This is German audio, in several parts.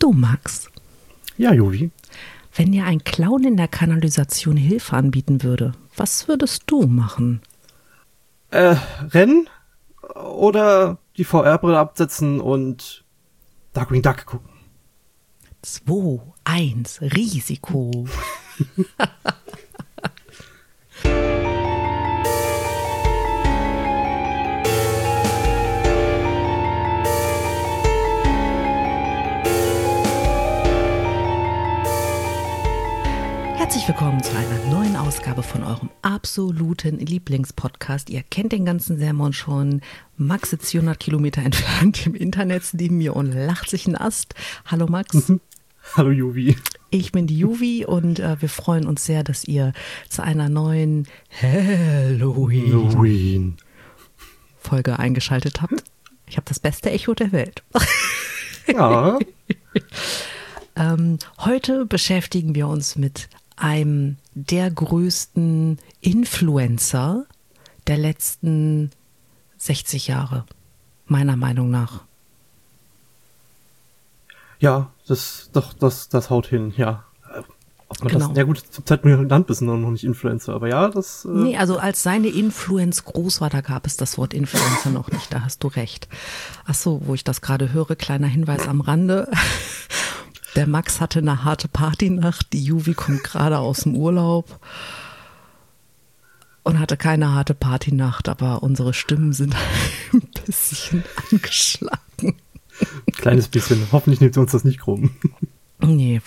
Du, Max, Ja, Jovi. wenn dir ein Clown in der Kanalisation Hilfe anbieten würde, was würdest du machen? Rennen oder die VR-Brille absetzen und Darkwing Duck gucken. 2, 1, Risiko. Herzlich willkommen zu einer neuen Ausgabe von eurem absoluten Lieblingspodcast. Ihr kennt den ganzen Sermon schon. Max sitzt 400 Kilometer entfernt im Internet neben mir und lacht sich einen Ast. Hallo Max. Hallo Jovi. Ich bin die Juvi und wir freuen uns sehr, dass ihr zu einer neuen Halloween-Folge eingeschaltet habt. Ich habe das beste Echo der Welt. Ja. Heute beschäftigen wir uns mit einem der größten Influencer der letzten 60 Jahre, meiner Meinung nach. Ja, das haut hin, ja. Ob man Genau. das, ja gut, zur Zeit mir genannt bist noch nicht Influencer, aber ja, das... Nee, also als seine Influence groß war, da gab es das Wort Influencer noch nicht, da hast du recht. Ach so, wo ich das gerade höre, kleiner Hinweis am Rande. Der Max hatte eine harte Partynacht, die Juvi kommt gerade aus dem Urlaub und hatte keine harte Partynacht, aber unsere Stimmen sind ein bisschen angeschlagen. Kleines bisschen, hoffentlich nimmt sie uns das nicht krumm. Nee,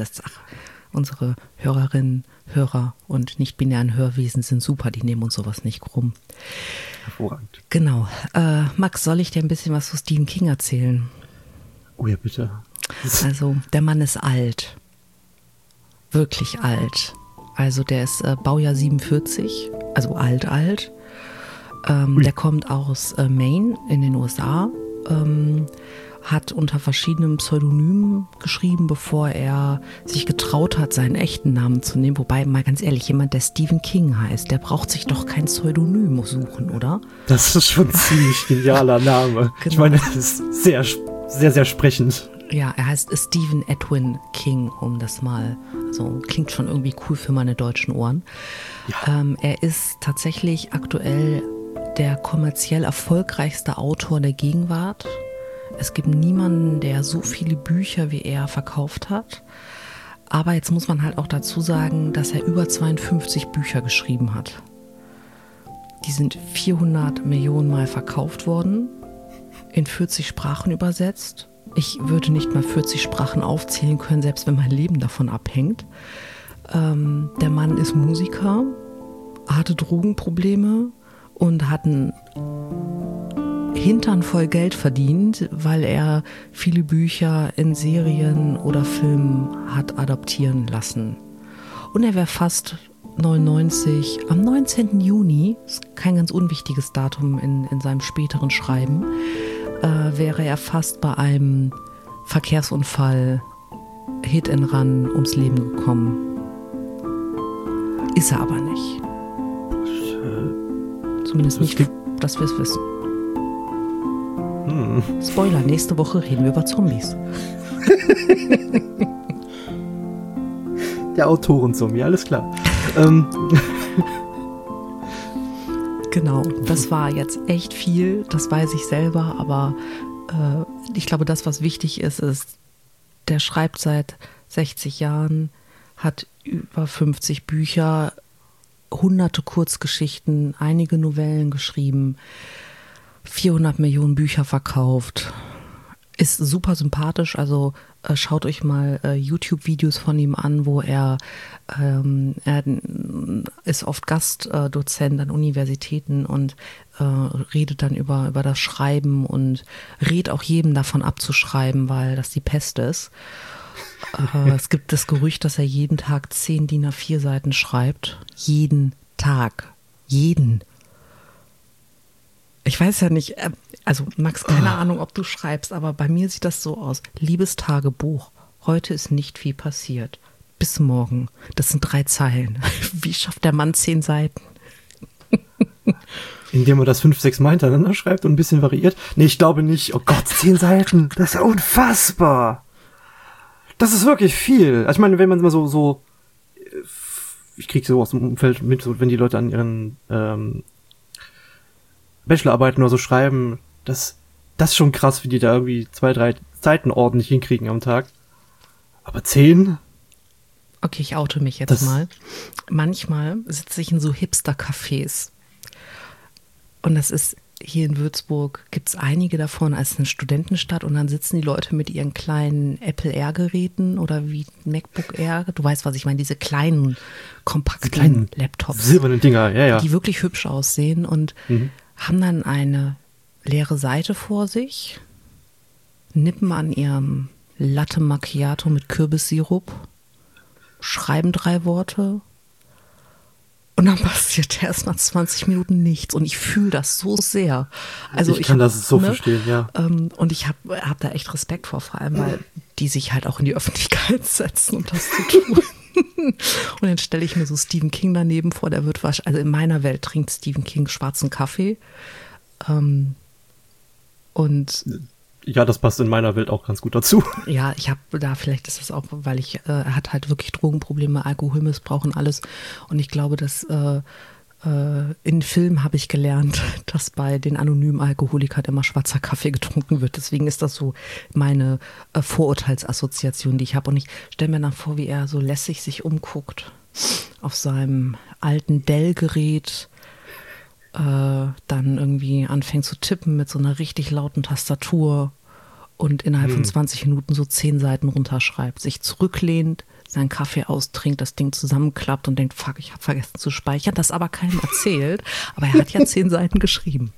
unsere Hörerinnen, Hörer und nicht-binären Hörwesen sind super, die nehmen uns sowas nicht krumm. Hervorragend. Genau. Max, soll ich dir ein bisschen was zu Stephen King erzählen? Oh ja, bitte. Also, der Mann ist alt. Wirklich alt. Also, der ist Baujahr 47, also alt. Der kommt aus Maine in den USA. Hat unter verschiedenen Pseudonymen geschrieben, bevor er sich getraut hat, seinen echten Namen zu nehmen. Wobei, mal ganz ehrlich, jemand, der Stephen King heißt, der braucht sich doch kein Pseudonym suchen, oder? Das ist schon ein ziemlich genialer Name. Genau. Ich meine, das ist sehr, sehr, sehr sprechend. Ja, er heißt Stephen Edwin King, um das mal, also klingt schon irgendwie cool für meine deutschen Ohren. Ja. Er ist tatsächlich aktuell der kommerziell erfolgreichste Autor der Gegenwart. Es gibt niemanden, der so viele Bücher wie er verkauft hat. Aber jetzt muss man halt auch dazu sagen, dass er über 52 Bücher geschrieben hat. Die sind 400 Millionen Mal verkauft worden, in 40 Sprachen übersetzt. Ich würde nicht mal 40 Sprachen aufzählen können, selbst wenn mein Leben davon abhängt. Der Mann ist Musiker, hatte Drogenprobleme und hat einen Hintern voll Geld verdient, weil er viele Bücher in Serien oder Filmen hat adaptieren lassen. Und er wäre fast 99, am 19. Juni, ist kein ganz unwichtiges Datum in seinem späteren Schreiben, wäre er fast bei einem Verkehrsunfall Hit and Run ums Leben gekommen. Ist er aber nicht. Zumindest nicht, dass wir es wissen. Spoiler, nächste Woche reden wir über Zombies. Der Autorenzombie, alles klar. Genau, das war jetzt echt viel, das weiß ich selber, aber ich glaube, das, was wichtig ist, der schreibt seit 60 Jahren, hat über 50 Bücher, hunderte Kurzgeschichten, einige Novellen geschrieben, 400 Millionen Bücher verkauft, ist super sympathisch, also schaut euch mal YouTube-Videos von ihm an, wo er ist oft Gastdozent an Universitäten und redet dann über das Schreiben und rät auch jedem davon abzuschreiben, weil das die Pest ist. Es gibt das Gerücht, dass er jeden Tag 10 DIN A4 Seiten schreibt. Jeden Tag. Jeden. Ich weiß ja nicht, also Max, keine Ahnung, ob du schreibst, aber bei mir sieht das so aus. Liebes Tagebuch, heute ist nicht viel passiert. Bis morgen. Das sind 3 Zeilen. Wie schafft der Mann 10 Seiten? Indem er das 5-6 Mal hintereinander schreibt und ein bisschen variiert. Nee, ich glaube nicht. Oh Gott, 10 Seiten. Das ist ja unfassbar. Das ist wirklich viel. Also ich meine, wenn man mal so ich krieg so aus dem Umfeld mit, so wenn die Leute an ihren Bachelorarbeiten oder so schreiben, das ist schon krass, wie die da irgendwie 2, 3 Seiten ordentlich hinkriegen am Tag. Aber 10? Okay, ich oute mich jetzt mal. Manchmal sitze ich in so Hipster-Cafés. Und das ist hier in Würzburg, gibt es einige davon als eine Studentenstadt. Und dann sitzen die Leute mit ihren kleinen Apple Air-Geräten oder wie MacBook Air. Du weißt, was ich meine, diese kleinen, kompakten Laptops. Silbernen Dinger, ja. Die wirklich hübsch aussehen und haben dann eine leere Seite vor sich, nippen an ihrem Latte Macchiato mit Kürbissirup, schreiben 3 Worte und dann passiert erst nach 20 Minuten nichts und ich fühle das so sehr. Also ich kann das so verstehen, ja. Und ich hab da echt Respekt vor allem, weil die sich halt auch in die Öffentlichkeit setzen, um das zu tun. Und dann stelle ich mir so Stephen King daneben vor, der wird wahrscheinlich, also in meiner Welt trinkt Stephen King schwarzen Kaffee. Und ja, das passt in meiner Welt auch ganz gut dazu. Ja, ich habe da, vielleicht ist das auch, weil er hat halt wirklich Drogenprobleme, Alkoholmissbrauch und alles. Und ich glaube, dass in Filmen habe ich gelernt, dass bei den anonymen Alkoholikern immer schwarzer Kaffee getrunken wird. Deswegen ist das so meine Vorurteilsassoziation, die ich habe. Und ich stelle mir dann vor, wie er so lässig sich umguckt auf seinem alten Dell-Gerät, dann irgendwie anfängt zu tippen mit so einer richtig lauten Tastatur und innerhalb von 20 Minuten so 10 Seiten runterschreibt, sich zurücklehnt, seinen Kaffee austrinkt, das Ding zusammenklappt und denkt, fuck, ich habe vergessen zu speichern, das aber keinem erzählt, aber er hat ja 10 Seiten geschrieben.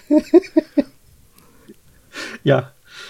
Ja.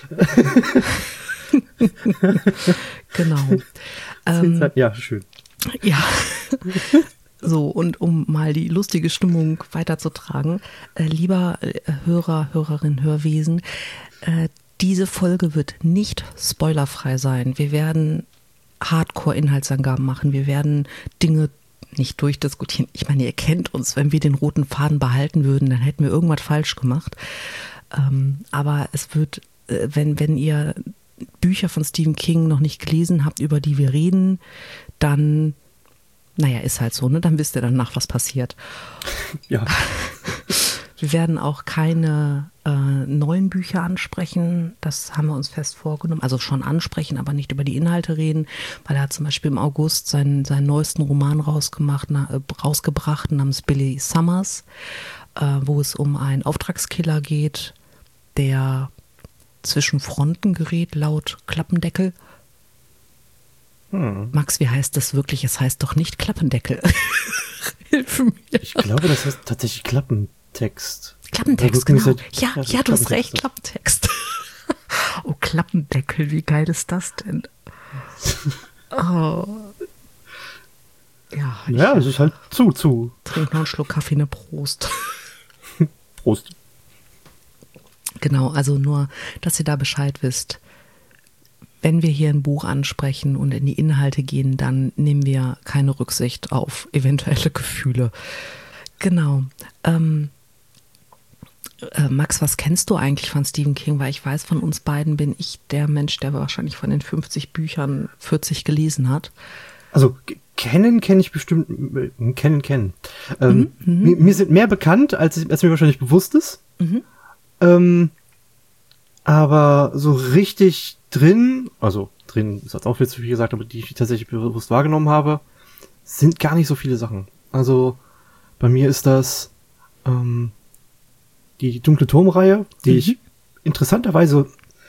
Genau. 10 Seiten, ja, schön. Ja. So, und um mal die lustige Stimmung weiterzutragen, lieber Hörer, Hörerin, Hörwesen, diese Folge wird nicht spoilerfrei sein. Wir werden Hardcore-Inhaltsangaben machen. Wir werden Dinge nicht durchdiskutieren. Ich meine, ihr kennt uns. Wenn wir den roten Faden behalten würden, dann hätten wir irgendwas falsch gemacht. Aber es wird, wenn ihr Bücher von Stephen King noch nicht gelesen habt, über die wir reden, dann, naja, ist halt so, ne? Dann wisst ihr danach, was passiert. Ja. Wir werden auch keine neuen Bücher ansprechen, das haben wir uns fest vorgenommen, also schon ansprechen, aber nicht über die Inhalte reden, weil er hat zum Beispiel im August seinen neuesten Roman rausgebracht namens Billy Summers, wo es um einen Auftragskiller geht, der zwischen Fronten gerät, laut Klappendeckel. Max, wie heißt das wirklich? Es heißt doch nicht Klappendeckel. Hilf mir. Ich glaube, das heißt tatsächlich Klappentext. Klappentext, genau. Ja, du hast recht, Klappentext. Oh, Klappendeckel, wie geil ist das denn? Oh. Ja, es ist halt zu. Trink noch einen Schluck Kaffee, eine Prost. Prost. Genau, also nur, dass ihr da Bescheid wisst. Wenn wir hier ein Buch ansprechen und in die Inhalte gehen, dann nehmen wir keine Rücksicht auf eventuelle Gefühle. Genau. Max, was kennst du eigentlich von Stephen King? Weil ich weiß, von uns beiden bin ich der Mensch, der wahrscheinlich von den 50 Büchern 40 gelesen hat. Also kenne ich bestimmt, kennen. Mir sind mehr bekannt, als mir wahrscheinlich bewusst ist. Aber so richtig drin ist jetzt auch viel zu viel gesagt, aber die ich tatsächlich bewusst wahrgenommen habe, sind gar nicht so viele Sachen. Also bei mir ist das die Dunkle Turmreihe, die ich interessanterweise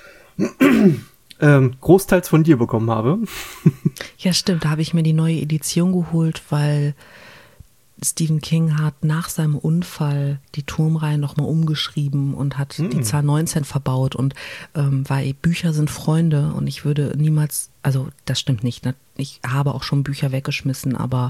großteils von dir bekommen habe. Ja, stimmt, da habe ich mir die neue Edition geholt, weil Stephen King hat nach seinem Unfall die Turmreihe nochmal umgeschrieben und hat die Zahl 19 verbaut und weil Bücher sind Freunde und ich würde niemals, also das stimmt nicht, ne? Ich habe auch schon Bücher weggeschmissen, aber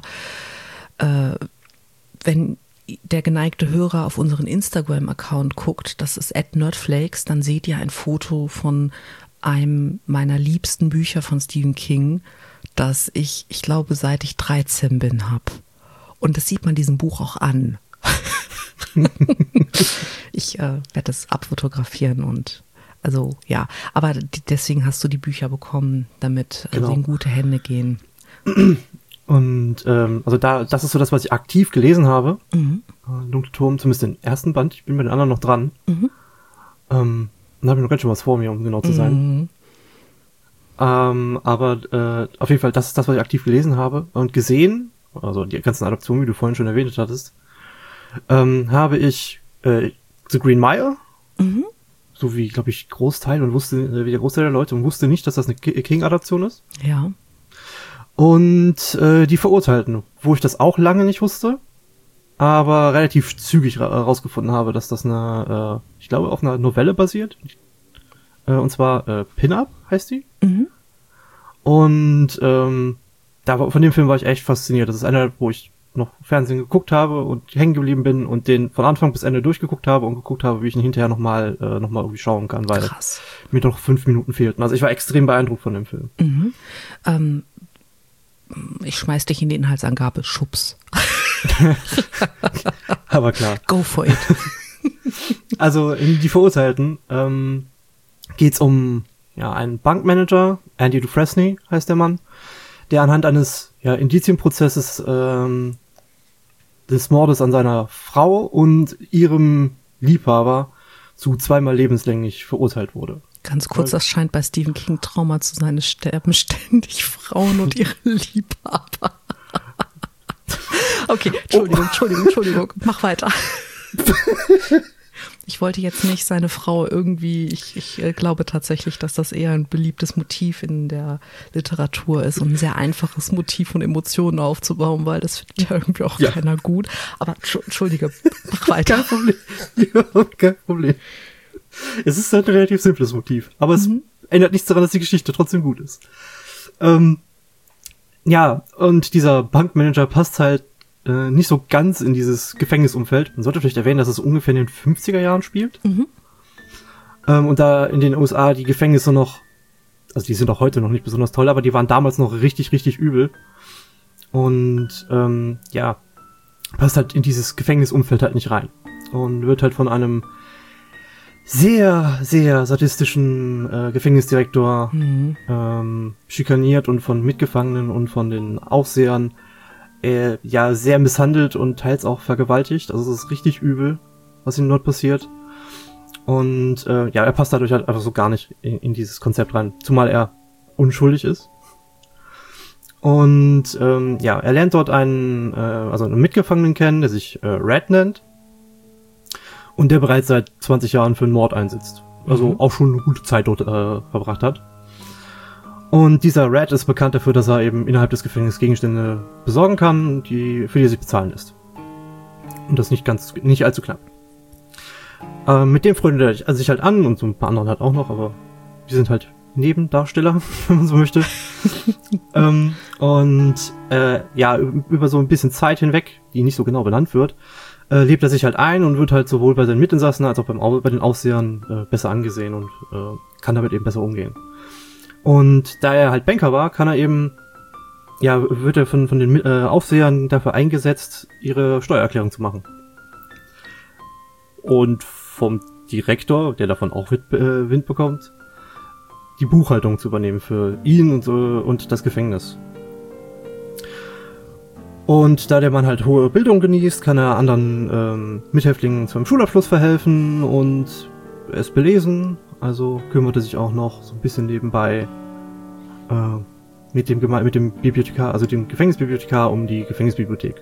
wenn der geneigte Hörer auf unseren Instagram-Account guckt, das ist @nerdflakes, dann seht ihr ein Foto von einem meiner liebsten Bücher von Stephen King, das ich glaube, seit ich 13 bin, habe. Und das sieht man diesem Buch auch an. Ich werde es abfotografieren und Also ja, aber deswegen hast du die Bücher bekommen, damit Genau. sie in gute Hände gehen. Und also das ist so das, was ich aktiv gelesen habe. Dunkle Turm, zumindest den ersten Band. Ich bin bei den anderen noch dran. Da habe ich noch ganz schön was vor mir, um genau zu sein. Aber auf jeden Fall, das ist das, was ich aktiv gelesen habe und gesehen. Also die ganzen Adaptionen, wie du vorhin schon erwähnt hattest, habe ich The Green Mile, so wie, glaube ich, Großteil und wie der Großteil der Leute und wusste nicht, dass das eine King-Adaption ist. Ja. Und die Verurteilten, wo ich das auch lange nicht wusste, aber relativ zügig rausgefunden habe, dass das eine, ich glaube, auf einer Novelle basiert. Und zwar Pin-Up heißt die. Und von dem Film war ich echt fasziniert. Das ist einer, wo ich noch Fernsehen geguckt habe und hängen geblieben bin und den von Anfang bis Ende durchgeguckt habe und geguckt habe, wie ich ihn hinterher nochmal irgendwie schauen kann, weil Krass. mir noch 5 Minuten fehlten. Also ich war extrem beeindruckt von dem Film. Ich schmeiß dich in die Inhaltsangabe. Schubs. Aber klar. Go for it. Also in Die Verurteilten geht's um einen Bankmanager, Andy Dufresne heißt der Mann, der anhand eines Indizienprozesses des Mordes an seiner Frau und ihrem Liebhaber zu 2-mal lebenslänglich verurteilt wurde. Ganz kurz, das scheint bei Stephen King Trauma zu sein. Es sterben ständig Frauen und ihre Liebhaber. Okay, Entschuldigung. Mach weiter. Ich wollte jetzt nicht seine Frau irgendwie, ich glaube tatsächlich, dass das eher ein beliebtes Motiv in der Literatur ist und ein sehr einfaches Motiv von Emotionen aufzubauen, weil das findet ja irgendwie auch keiner gut. Aber Entschuldige, mach weiter. Kein Problem. Ja, kein Problem. Es ist halt ein relativ simples Motiv, aber es ändert nichts daran, dass die Geschichte trotzdem gut ist. Und dieser Bankmanager passt halt nicht so ganz in dieses Gefängnisumfeld. Man sollte vielleicht erwähnen, dass es ungefähr in den 50er Jahren spielt. Und da in den USA die Gefängnisse noch, also die sind auch heute noch nicht besonders toll, aber die waren damals noch richtig, richtig übel. Und passt halt in dieses Gefängnisumfeld halt nicht rein. Und wird halt von einem sehr, sehr sadistischen Gefängnisdirektor schikaniert und von Mitgefangenen und von den Aufsehern sehr misshandelt und teils auch vergewaltigt. Also es ist richtig übel, was ihm dort passiert. Und er passt dadurch halt einfach so gar nicht in dieses Konzept rein. Zumal er unschuldig ist. Und er lernt dort einen Mitgefangenen kennen, der sich Red nennt. Und der bereits seit 20 Jahren für einen Mord einsitzt. Also auch schon eine gute Zeit dort verbracht hat. Und dieser Red ist bekannt dafür, dass er eben innerhalb des Gefängnisses Gegenstände besorgen kann, für die er sich bezahlen lässt. Und das nicht allzu knapp. Mit dem freundet er sich halt an und so ein paar anderen halt auch noch, aber die sind halt Nebendarsteller, wenn man so möchte. Über so ein bisschen Zeit hinweg, die nicht so genau benannt wird, lebt er sich halt ein und wird halt sowohl bei seinen Mitinsassen als auch bei den Aufsehern besser angesehen und kann damit eben besser umgehen. Und da er halt Banker war, kann er eben, wird er von den Aufsehern dafür eingesetzt, ihre Steuererklärung zu machen. Und vom Direktor, der davon auch Wind bekommt, die Buchhaltung zu übernehmen für ihn und das Gefängnis. Und da der Mann halt hohe Bildung genießt, kann er anderen Mithäftlingen zum Schulabschluss verhelfen und es belesen. Also kümmerte sich auch noch so ein bisschen nebenbei mit dem Bibliothekar, also dem Gefängnisbibliothekar, um die Gefängnisbibliothek.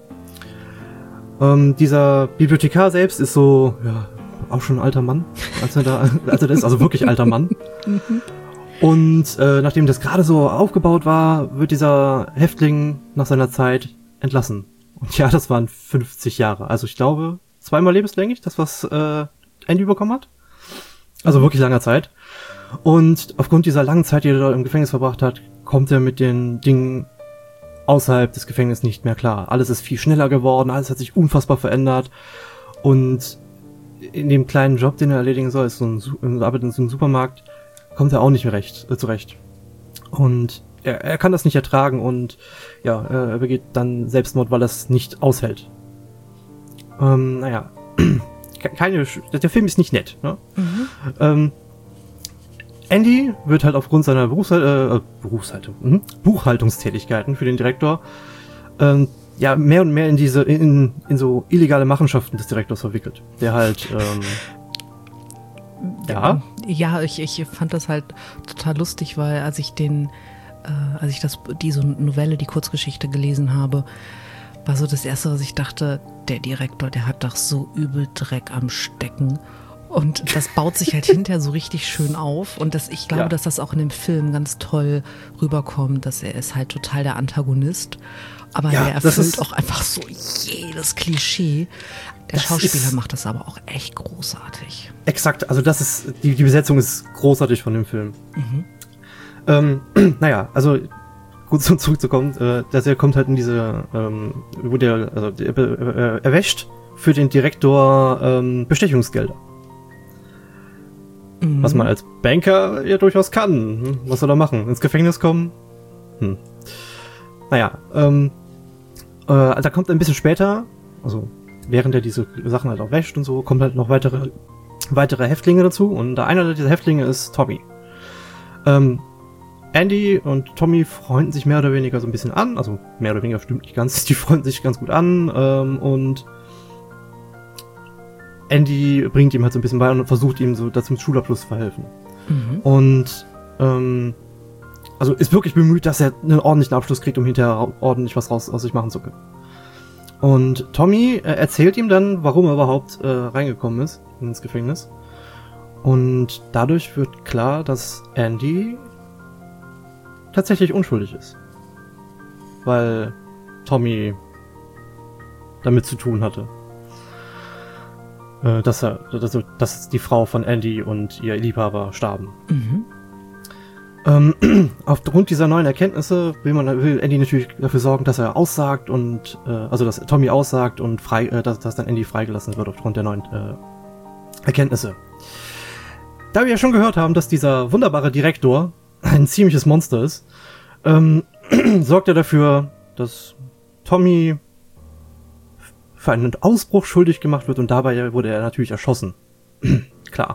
Dieser Bibliothekar selbst ist so, auch schon ein alter Mann, als er da ist, also wirklich alter Mann. Und nachdem das gerade so aufgebaut war, wird dieser Häftling nach seiner Zeit entlassen. Und das waren 50 Jahre. Also ich glaube, 2-mal lebenslänglich, das was Andy bekommen hat. Also wirklich langer Zeit. Und aufgrund dieser langen Zeit, die er da im Gefängnis verbracht hat, kommt er mit den Dingen außerhalb des Gefängnisses nicht mehr klar. Alles ist viel schneller geworden, alles hat sich unfassbar verändert. Und in dem kleinen Job, den er erledigen soll, ist arbeitet in so einem Supermarkt, kommt er auch nicht mehr zurecht. Und er kann das nicht ertragen und er begeht dann Selbstmord, weil er es nicht aushält. Der Film ist nicht nett, ne? Andy wird halt aufgrund seiner Buchhaltungstätigkeiten für den Direktor mehr und mehr in so illegale Machenschaften des Direktors verwickelt. Der halt Ja, ich fand das halt total lustig, weil als ich diese Novelle, die Kurzgeschichte gelesen habe, war so das Erste, was ich dachte, der Direktor, der hat doch so übel Dreck am Stecken. Und das baut sich halt hinterher so richtig schön auf. Und ich glaube, dass das auch in dem Film ganz toll rüberkommt, dass er ist halt total der Antagonist. Aber er erfüllt auch einfach so jedes Klischee. Der Schauspieler macht das aber auch echt großartig. Exakt, also das ist, die Besetzung ist großartig von dem Film. Naja, also gut zurückzukommen, dass er kommt halt in diese, er erwäscht für den Direktor Bestechungsgelder. Was man als Banker ja durchaus kann. Was soll er machen? Ins Gefängnis kommen? Naja, da kommt ein bisschen später, also während er diese Sachen halt auch wäscht und so, kommt halt noch weitere Häftlinge dazu und einer dieser Häftlinge ist Tommy. Andy und Tommy freunden sich mehr oder weniger so ein bisschen an, also mehr oder weniger stimmt nicht ganz, die freunden sich ganz gut an und Andy bringt ihm halt so ein bisschen bei und versucht ihm so zum Schulabschluss zu verhelfen. Und also ist wirklich bemüht, dass er einen ordentlichen Abschluss kriegt, um hinterher ordentlich was aus sich machen zu können. Und Tommy erzählt ihm dann, warum er überhaupt reingekommen ist ins Gefängnis. Und dadurch wird klar, dass Andy tatsächlich unschuldig ist. Weil Tommy damit zu tun hatte. Dass die Frau von Andy und ihr Liebhaber starben. Aufgrund dieser neuen Erkenntnisse will Andy natürlich dafür sorgen, dass er aussagt und dass Tommy aussagt und dass dann Andy freigelassen wird aufgrund der neuen Erkenntnisse. Da wir ja schon gehört haben, dass dieser wunderbare Direktor ein ziemliches Monster ist, sorgt er dafür, dass Tommy für einen Ausbruch schuldig gemacht wird und dabei wurde er natürlich erschossen. Klar.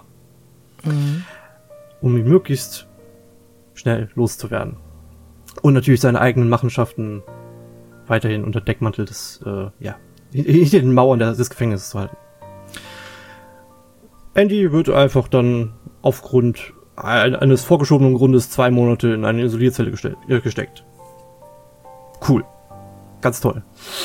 Um ihn möglichst schnell loszuwerden. Und natürlich seine eigenen Machenschaften weiterhin unter Deckmantel des, hinter den Mauern des Gefängnisses zu halten. Andy wird einfach dann aufgrund eines vorgeschobenen Grundes 2 Monate in eine Isolierzelle gesteckt. Cool. Ganz toll.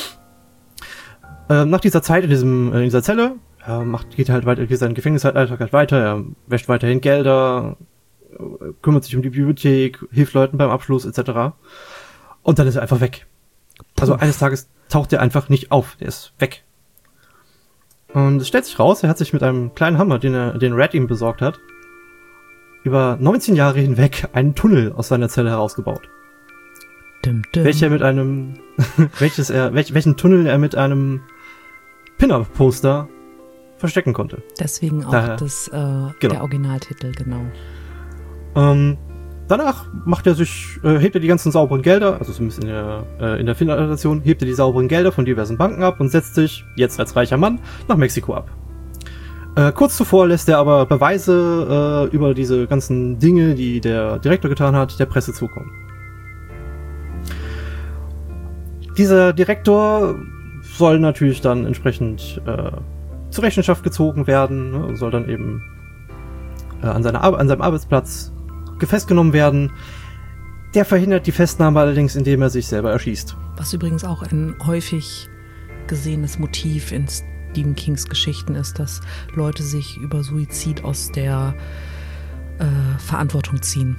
Nach dieser Zeit in dieser Zelle geht sein Gefängnisalltag halt weiter. Er wäscht weiterhin Gelder, kümmert sich um die Bibliothek, hilft Leuten beim Abschluss etc. Und dann ist er einfach weg. Also eines Tages taucht er einfach nicht auf. Der ist weg. Und es stellt sich raus, er hat sich mit einem kleinen Hammer, den Red ihm besorgt hat, über 19 Jahre hinweg einen Tunnel aus seiner Zelle herausgebaut. Welchen Tunnel er mit einem Pin-Up-Poster verstecken konnte. Deswegen auch der Originaltitel, genau. Danach hebt er die ganzen sauberen Gelder, also zumindest in der Filmadaptation, hebt er die sauberen Gelder von diversen Banken ab und setzt sich, jetzt als reicher Mann, nach Mexiko ab. Kurz zuvor lässt er aber Beweise über diese ganzen Dinge, die der Direktor getan hat, der Presse zukommen. Dieser Direktor soll natürlich dann entsprechend zur Rechenschaft gezogen werden, ne, soll dann eben an seinem Arbeitsplatz festgenommen werden. Der verhindert die Festnahme allerdings, indem er sich selber erschießt. Was übrigens auch ein häufig gesehenes Motiv in Stephen Kings Geschichten ist, dass Leute sich über Suizid aus der Verantwortung ziehen.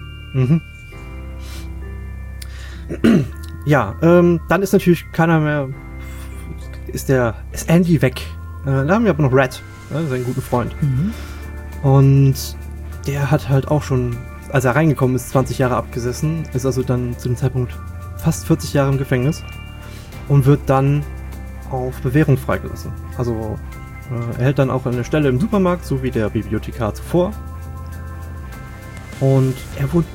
Ja, dann ist natürlich keiner mehr, ist Andy weg. Da haben wir aber noch Red, seinen guten Freund. Und der hat halt auch schon, als er reingekommen ist, 20 Jahre abgesessen, ist also dann zu dem Zeitpunkt fast 40 Jahre im Gefängnis und wird dann auf Bewährung freigelassen. Also er hält dann auch eine Stelle im Supermarkt, so wie der Bibliothekar zuvor. Und er wohnt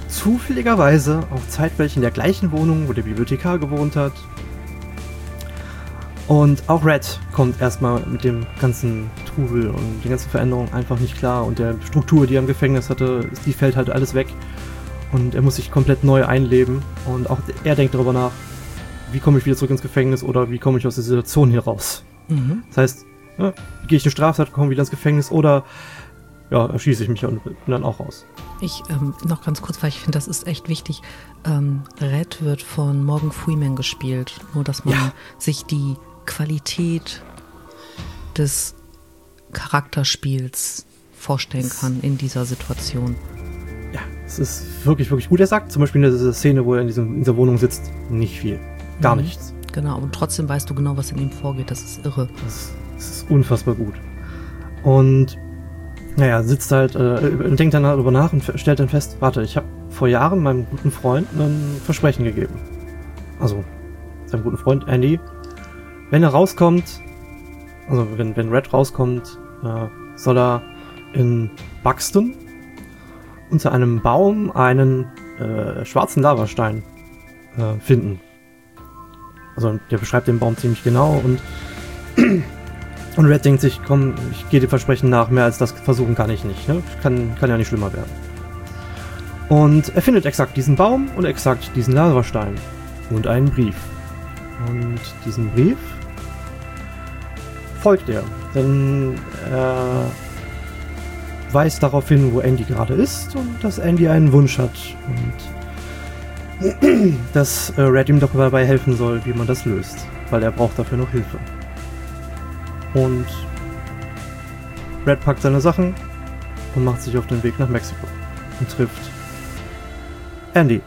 zufälligerweise auch zeitweilig in der gleichen Wohnung, wo der Bibliothekar gewohnt hat. Und auch Red kommt erstmal mit dem ganzen Trubel und den ganzen Veränderungen einfach nicht klar. Und der Struktur, die er im Gefängnis hatte, die fällt halt alles weg. Und er muss sich komplett neu einleben. Und auch er denkt darüber nach, wie komme ich wieder zurück ins Gefängnis oder wie komme ich aus der Situation hier raus. Mhm. Das heißt, ja, gehe ich eine Straftat, komme wieder ins Gefängnis oder ja, erschieße ich mich und bin dann auch raus. Ich, noch ganz kurz, weil ich finde, das ist echt wichtig. Red wird von Morgan Freeman gespielt. Nur, dass man sich die Qualität des Charakterspiels vorstellen kann in dieser Situation. Ja, es ist wirklich, wirklich gut. Er sagt zum Beispiel in dieser Szene, wo er in dieser Wohnung sitzt, nicht viel. Gar nichts. Genau, und trotzdem weißt du genau, was in ihm vorgeht. Das ist irre. Das ist unfassbar gut. Und naja, sitzt halt, denkt dann darüber nach und stellt dann fest, warte, ich habe vor Jahren meinem guten Freund ein Versprechen gegeben. Also, seinem guten Freund Andy. Wenn er rauskommt, also wenn Red rauskommt, soll er in Buxton unter einem Baum einen schwarzen Lavastein finden. Also der beschreibt den Baum ziemlich genau und Red denkt sich, komm, ich gehe dem Versprechen nach, mehr als das versuchen kann ich nicht. Ne? Kann ja nicht schlimmer werden. Und er findet exakt diesen Baum und exakt diesen Lavastein und einen Brief. Und diesen Brief folgt er, denn er weist darauf hin, wo Andy gerade ist und dass Andy einen Wunsch hat und dass Red ihm dabei helfen soll, wie man das löst, weil er braucht dafür noch Hilfe. Und Red packt seine Sachen und macht sich auf den Weg nach Mexiko und trifft Andy.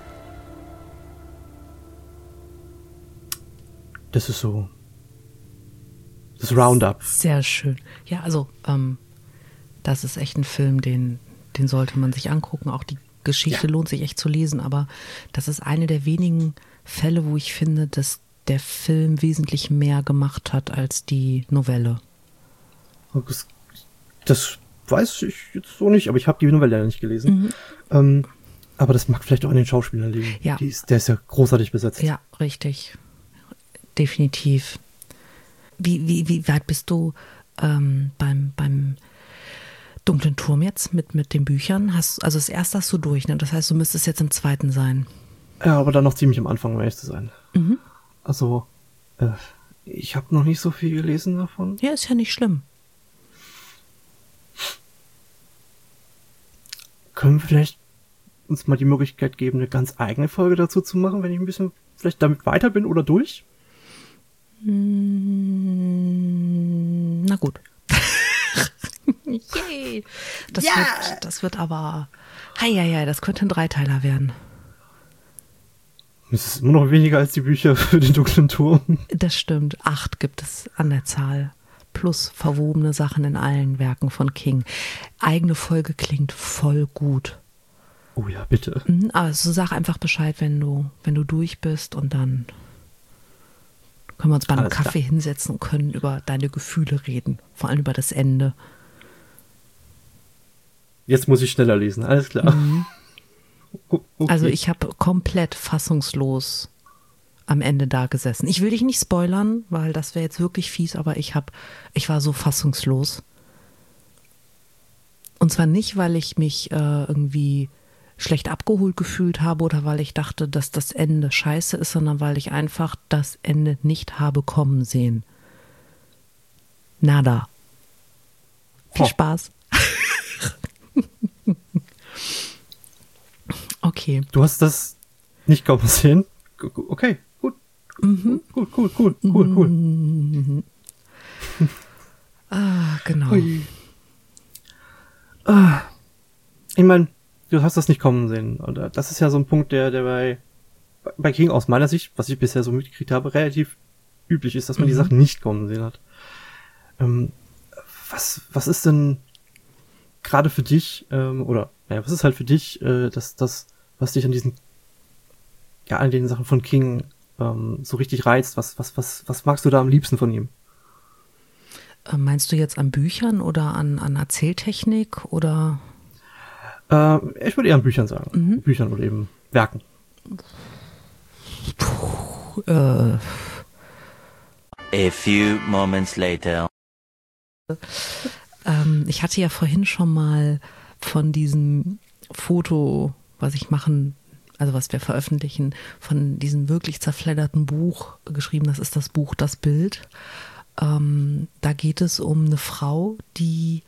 Das ist so das Roundup. Sehr schön. Ja, also das ist echt ein Film, den sollte man sich angucken. Auch die Geschichte lohnt sich echt zu lesen, aber das ist eine der wenigen Fälle, wo ich finde, dass der Film wesentlich mehr gemacht hat als die Novelle. Das weiß ich jetzt so nicht, aber ich habe die Novelle ja nicht gelesen. Aber das mag vielleicht auch an den Schauspielern liegen. Ja. Der ist ja großartig besetzt. Ja, richtig. Definitiv. Wie weit bist du beim Dunklen Turm jetzt mit den Büchern? Also das erste hast du durch, ne? Das heißt, du müsstest jetzt im zweiten sein. Ja, aber dann noch ziemlich am Anfang, um ehrlich zu sein. Also, ich habe noch nicht so viel gelesen davon. Ja, ist ja nicht schlimm. Können wir vielleicht uns mal die Möglichkeit geben, eine ganz eigene Folge dazu zu machen, wenn ich ein bisschen vielleicht damit weiter bin oder durch? Na gut. Yay. Das wird aber... Heieiei, das könnte ein Dreiteiler werden. Es ist immer noch weniger als die Bücher für den Dunklen Turm. Das stimmt. 8 gibt es an der Zahl. Plus verwobene Sachen in allen Werken von King. Eigene Folge klingt voll gut. Oh ja, bitte. Aber so sag einfach Bescheid, wenn du durch bist und dann können wir uns bei einem Kaffee hinsetzen und können über deine Gefühle reden. Vor allem über das Ende. Jetzt muss ich schneller lesen, alles klar. Okay. Also ich habe komplett fassungslos am Ende da gesessen. Ich will dich nicht spoilern, weil das wäre jetzt wirklich fies, aber ich war so fassungslos. Und zwar nicht, weil ich mich irgendwie schlecht abgeholt gefühlt habe oder weil ich dachte, dass das Ende scheiße ist, sondern weil ich einfach das Ende nicht habe kommen sehen. Nada. Viel Spaß. Okay. Du hast das nicht kommen sehen? Okay, gut. Cool. Genau. Ich meine, du hast das nicht kommen sehen. Und das ist ja so ein Punkt, der bei King aus meiner Sicht, was ich bisher so mitgekriegt habe, relativ üblich ist, dass man die Sachen nicht kommen sehen hat. Was ist denn gerade für dich, was ist halt für dich, was dich an an den Sachen von King so richtig reizt? Was magst du da am liebsten von ihm? Meinst du jetzt an Büchern oder an Erzähltechnik oder? Ich würde eher an Büchern sagen. Büchern oder eben Werken. A few moments later. Ich hatte ja vorhin schon mal von diesem Foto, was wir veröffentlichen, von diesem wirklich zerfledderten Buch geschrieben. Das ist das Buch Das Bild. Da geht es um eine Frau, die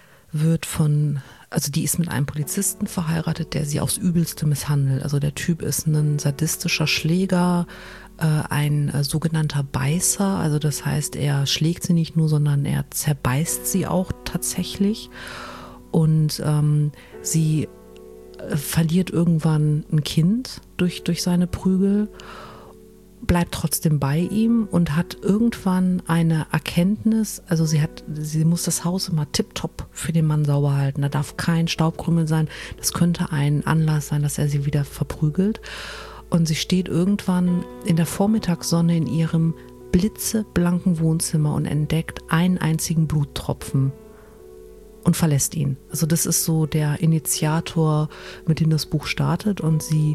ist mit einem Polizisten verheiratet, der sie aufs Übelste misshandelt. Also der Typ ist ein sadistischer Schläger, ein sogenannter Beißer. Also das heißt, er schlägt sie nicht nur, sondern er zerbeißt sie auch tatsächlich. Und sie verliert irgendwann ein Kind durch seine Prügel, bleibt trotzdem bei ihm und hat irgendwann eine Erkenntnis, also sie muss das Haus immer tipptopp für den Mann sauber halten, da darf kein Staubkrümel sein, das könnte ein Anlass sein, dass er sie wieder verprügelt. Und sie steht irgendwann in der Vormittagssonne in ihrem blitzeblanken Wohnzimmer und entdeckt einen einzigen Bluttropfen und verlässt ihn. Also das ist so der Initiator, mit dem das Buch startet, und sie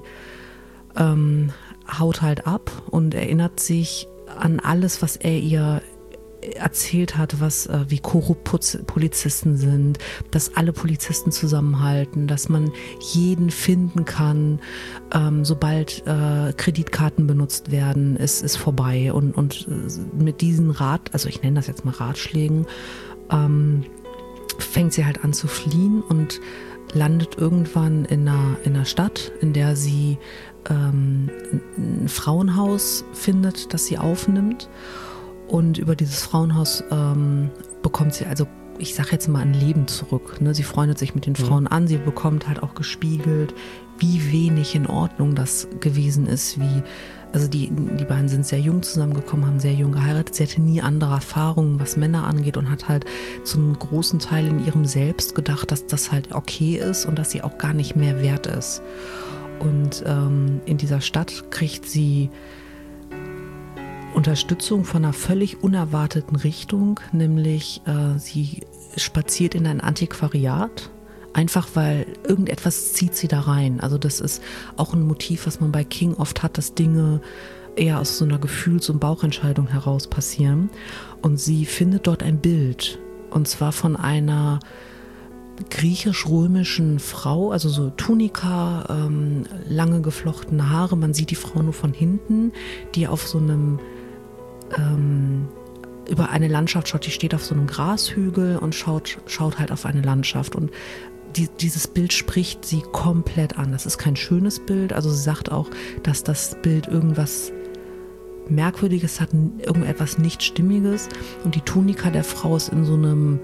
haut halt ab und erinnert sich an alles, was er ihr erzählt hat, wie korrupt Polizisten sind, dass alle Polizisten zusammenhalten, dass man jeden finden kann, sobald Kreditkarten benutzt werden, ist vorbei. Und mit diesen ich nenne das jetzt mal Ratschlägen, fängt sie halt an zu fliehen und landet irgendwann in einer Stadt, in der sie ein Frauenhaus findet, das sie aufnimmt. Und über dieses Frauenhaus bekommt sie, also ich sage jetzt mal, ein Leben zurück. Ne? Sie freundet sich mit den Frauen an, sie bekommt halt auch gespiegelt, wie wenig in Ordnung das gewesen ist, also die beiden sind sehr jung zusammengekommen, haben sehr jung geheiratet. Sie hatte nie andere Erfahrungen, was Männer angeht, und hat halt zu einem großen Teil in ihrem Selbst gedacht, dass das halt okay ist und dass sie auch gar nicht mehr wert ist. Und in dieser Stadt kriegt sie Unterstützung von einer völlig unerwarteten Richtung, nämlich sie spaziert in ein Antiquariat, einfach weil irgendetwas zieht sie da rein. Also das ist auch ein Motiv, was man bei King oft hat, dass Dinge eher aus so einer Gefühls- und Bauchentscheidung heraus passieren. Und sie findet dort ein Bild, und zwar von einer griechisch-römischen Frau, also so Tunika, lange geflochtene Haare, man sieht die Frau nur von hinten, die auf so einem über eine Landschaft schaut, die steht auf so einem Grashügel und schaut halt auf eine Landschaft, und dieses Bild spricht sie komplett an. Das ist kein schönes Bild, also sie sagt auch, dass das Bild irgendwas Merkwürdiges hat, irgendetwas nicht Stimmiges, und die Tunika der Frau ist in so einem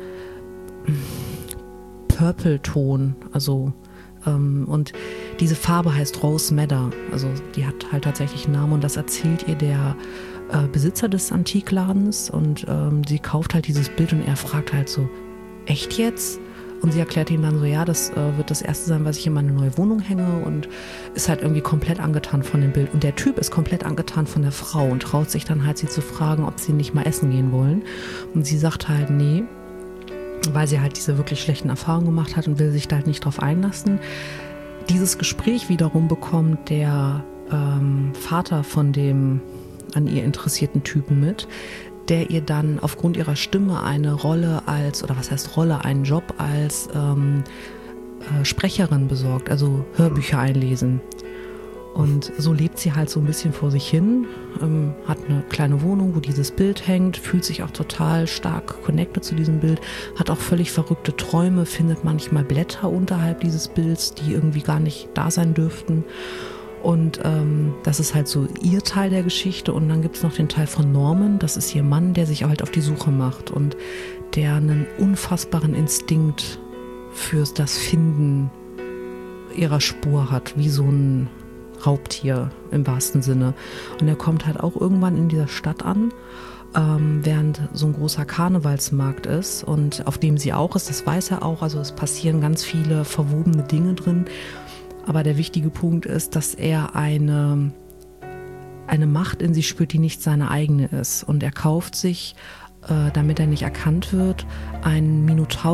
Purple-Ton, also und diese Farbe heißt Rose Madder, also die hat halt tatsächlich einen Namen, und das erzählt ihr der Besitzer des Antikladens, und sie kauft halt dieses Bild, und er fragt halt so, echt jetzt? Und sie erklärt ihm dann so, ja, das wird das erste sein, was ich in meine neue Wohnung hänge, und ist halt irgendwie komplett angetan von dem Bild. Und der Typ ist komplett angetan von der Frau und traut sich dann halt, sie zu fragen, ob sie nicht mal essen gehen wollen. Und sie sagt halt nee, weil sie halt diese wirklich schlechten Erfahrungen gemacht hat und will sich da halt nicht drauf einlassen. Dieses Gespräch wiederum bekommt der Vater von dem an ihr interessierten Typen mit, der ihr dann aufgrund ihrer Stimme eine Rolle einen Job als Sprecherin besorgt, also Hörbücher einlesen. Und so lebt sie halt so ein bisschen vor sich hin, hat eine kleine Wohnung, wo dieses Bild hängt, fühlt sich auch total stark connected zu diesem Bild, hat auch völlig verrückte Träume, findet manchmal Blätter unterhalb dieses Bilds, die irgendwie gar nicht da sein dürften. Und das ist halt so ihr Teil der Geschichte. Und dann gibt es noch den Teil von Norman, das ist ihr Mann, der sich halt auf die Suche macht und der einen unfassbaren Instinkt für das Finden ihrer Spur hat, wie so ein Raubtier im wahrsten Sinne. Und er kommt halt auch irgendwann in dieser Stadt an, während so ein großer Karnevalsmarkt ist, und auf dem sie auch ist, das weiß er auch, also es passieren ganz viele verwobene Dinge drin. Aber der wichtige Punkt ist, dass er eine Macht in sich spürt, die nicht seine eigene ist. Und er kauft sich, damit er nicht erkannt wird, einen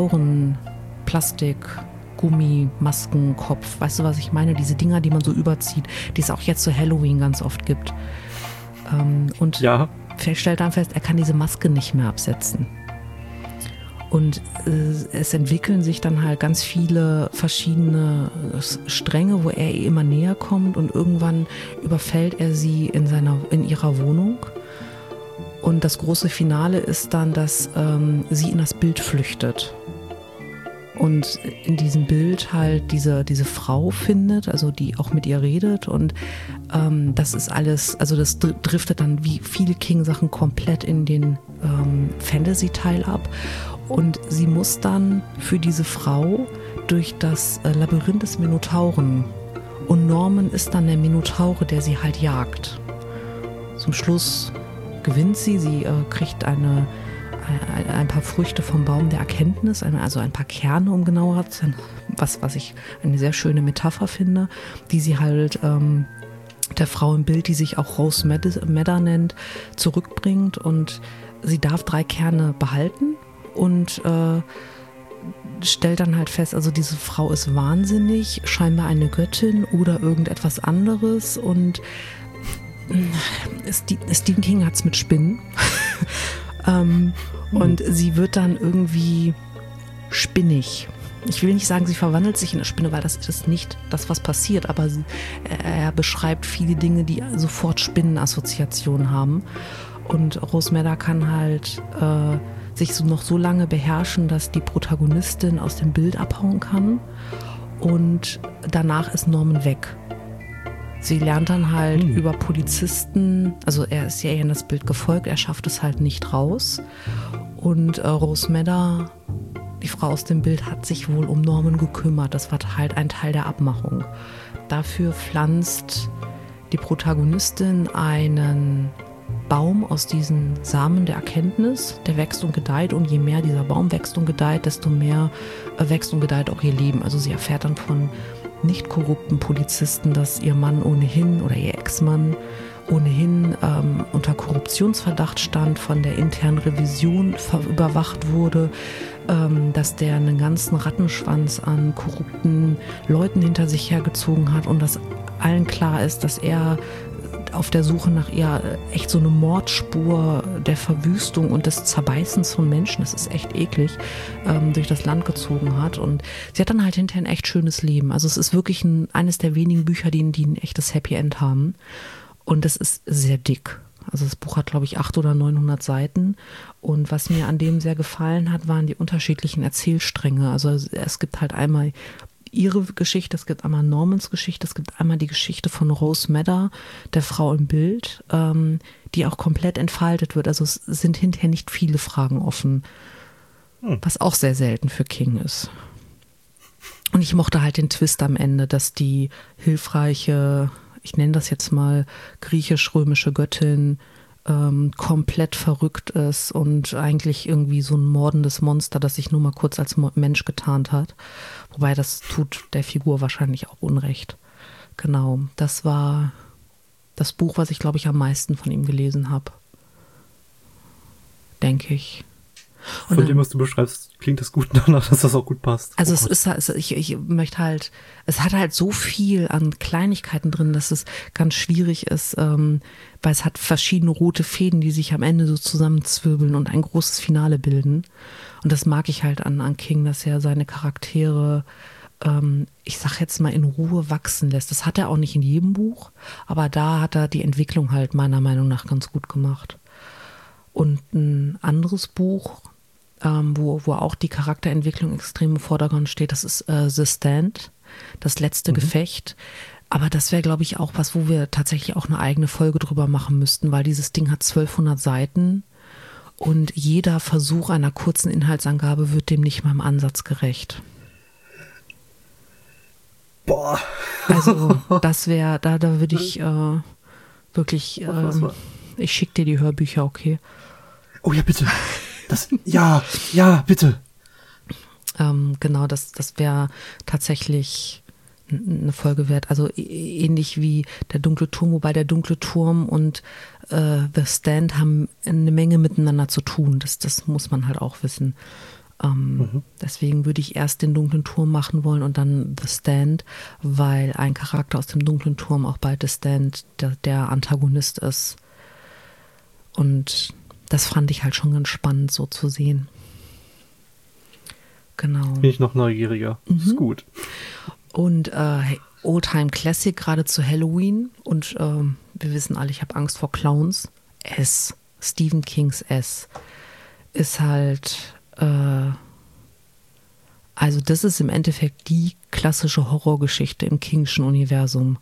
Minotauren-Plastik-Gummimaskenkopf. Weißt du, was ich meine? Diese Dinger, die man so überzieht, die es auch jetzt zu Halloween ganz oft gibt. Und ja. stellt dann fest, er kann diese Maske nicht mehr absetzen. Und es entwickeln sich dann halt ganz viele verschiedene Stränge, wo er ihr immer näher kommt und irgendwann überfällt er sie in ihrer Wohnung. Und das große Finale ist dann, dass sie in das Bild flüchtet. Und in diesem Bild halt diese Frau findet, also die auch mit ihr redet. Und das ist alles, also das driftet dann wie viele King-Sachen komplett in den Fantasy-Teil ab. Und sie muss dann für diese Frau durch das Labyrinth des Minotauren. Und Norman ist dann der Minotaure, der sie halt jagt. Zum Schluss gewinnt sie kriegt ein paar Früchte vom Baum der Erkenntnis, also ein paar Kerne, um genauer zu sein, was ich eine sehr schöne Metapher finde, die sie halt der Frau im Bild, die sich auch Rose Madder nennt, zurückbringt. Und sie darf 3 Kerne behalten und stellt dann halt fest, also diese Frau ist wahnsinnig, scheinbar eine Göttin oder irgendetwas anderes. Und Stephen King hat's mit Spinnen. Und sie wird dann irgendwie spinnig. Ich will nicht sagen, sie verwandelt sich in eine Spinne, weil das ist nicht das, was passiert, aber er beschreibt viele Dinge, die sofort Spinnenassoziationen haben. Und Rose Madder kann halt sich noch so lange beherrschen, dass die Protagonistin aus dem Bild abhauen kann. Und danach ist Norman weg. Sie lernt dann halt über Polizisten, also er ist ja in das Bild gefolgt, er schafft es halt nicht raus. Und Rose Madder, die Frau aus dem Bild, hat sich wohl um Norman gekümmert. Das war halt ein Teil der Abmachung. Dafür pflanzt die Protagonistin einen Baum aus diesen Samen der Erkenntnis, der wächst und gedeiht, und je mehr dieser Baum wächst und gedeiht, desto mehr wächst und gedeiht auch ihr Leben. Also sie erfährt dann von nicht korrupten Polizisten, dass ihr Mann ohnehin oder ihr Ex-Mann ohnehin unter Korruptionsverdacht stand, von der internen Revision überwacht wurde, dass der einen ganzen Rattenschwanz an korrupten Leuten hinter sich hergezogen hat und dass allen klar ist, dass er auf der Suche nach ihr echt so eine Mordspur der Verwüstung und des Zerbeißens von Menschen, das ist echt eklig, durch das Land gezogen hat. Und sie hat dann halt hinterher ein echt schönes Leben. Also es ist wirklich eines der wenigen Bücher, die ein echtes Happy End haben. Und es ist sehr dick. Also das Buch hat, glaube ich, 800 oder 900 Seiten. Und was mir an dem sehr gefallen hat, waren die unterschiedlichen Erzählstränge. Also es gibt halt einmal ihre Geschichte, es gibt einmal Normans Geschichte, es gibt einmal die Geschichte von Rose Madder, der Frau im Bild, die auch komplett entfaltet wird. Also es sind hinterher nicht viele Fragen offen, was auch sehr selten für King ist. Und ich mochte halt den Twist am Ende, dass die hilfreiche, ich nenne das jetzt mal griechisch-römische Göttin, komplett verrückt ist und eigentlich irgendwie so ein mordendes Monster, das sich nur mal kurz als Mensch getarnt hat. Wobei das tut der Figur wahrscheinlich auch Unrecht. Genau, das war das Buch, was ich, glaube ich, am meisten von ihm gelesen habe. Denke ich. Und von dem, was du beschreibst, klingt es gut danach, dass das auch gut passt. Also ich möchte halt, es hat halt so viel an Kleinigkeiten drin, dass es ganz schwierig ist, weil es hat verschiedene rote Fäden, die sich am Ende so zusammenzwirbeln und ein großes Finale bilden. Und das mag ich halt an King, dass er seine Charaktere, ich sag jetzt mal, in Ruhe wachsen lässt. Das hat er auch nicht in jedem Buch, aber da hat er die Entwicklung halt meiner Meinung nach ganz gut gemacht. Und ein anderes Buch, wo auch die Charakterentwicklung extrem im Vordergrund steht, das ist The Stand, das letzte Gefecht. Aber das wäre, glaube ich, auch was, wo wir tatsächlich auch eine eigene Folge drüber machen müssten, weil dieses Ding hat 1200 Seiten und jeder Versuch einer kurzen Inhaltsangabe wird dem nicht mal im Ansatz gerecht. Boah. Also das wäre, da würde ich wirklich, ich schicke dir die Hörbücher, okay? Oh ja, bitte. Ja, bitte. Genau, das wäre tatsächlich eine Folge wert. Also ähnlich wie der Dunkle Turm, wobei der Dunkle Turm und The Stand haben eine Menge miteinander zu tun. Das muss man halt auch wissen. Deswegen würde ich erst den Dunklen Turm machen wollen und dann The Stand, weil ein Charakter aus dem Dunklen Turm auch bei The Stand der Antagonist ist. Und das fand ich halt schon ganz spannend so zu sehen. Genau. Bin ich noch neugieriger. Ist gut. Und Oldtime Classic, gerade zu Halloween. Und wir wissen alle, ich habe Angst vor Clowns. Stephen Kings ist halt, also das ist im Endeffekt die klassische Horrorgeschichte im Kingschen Universum.